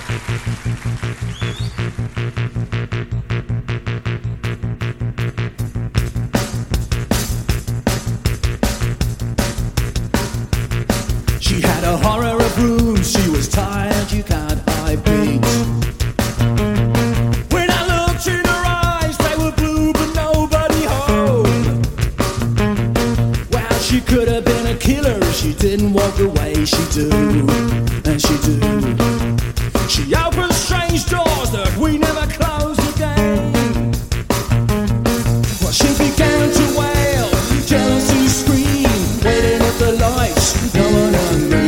She had a horror of rooms, she was tired, you can't hide beat. When I looked in her eyes, they were blue but nobody home. Well, she could have been a killer if she didn't walk the way she do, and she do. She opened strange doors that we never closed again. Well, she began to wail, jealousy scream, waiting at the lights, no one on me.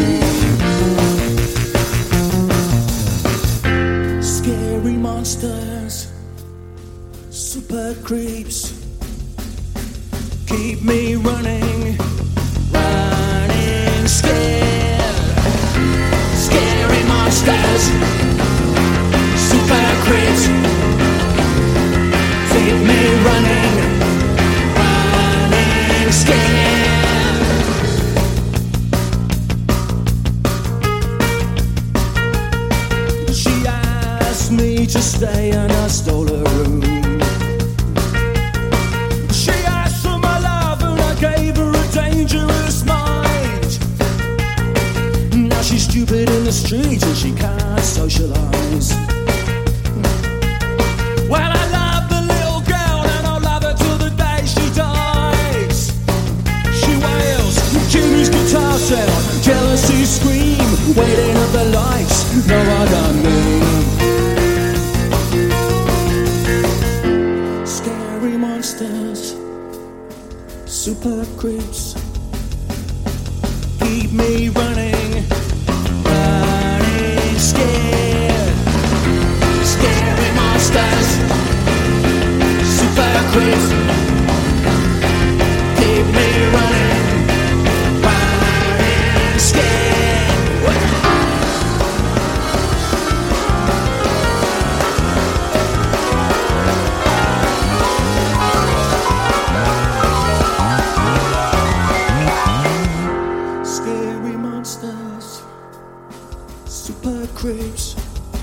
Scary monsters, super creeps, keep me running, running scared. Scary monsters, super creeps, keep me running, running scared. She asked me to stay and I stole her room. She asked for my love and I gave her a dangerous mind. Now she's stupid in the street and she can't socialize. Well, I love the little girl and I'll love her till the day she dies. She wails, Jimmy's guitar sound, jealousy scream, waiting at the lights, no one on me. Scary monsters, super creeps, keep me running, running scared. Scary monsters, super creeps, keep me running, running scared. Scary monsters, super creeps,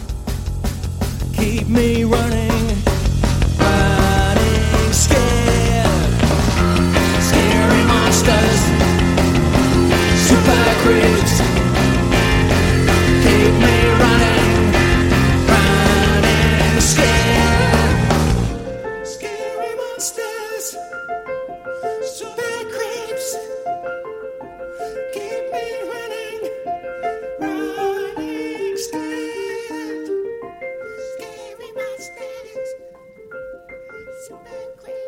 keep me running, running scared. Scary monsters, super creeps, keep me running, running scared. Scary monsters, super creeps, keep me running, running scared. Scary monsters, super creeps.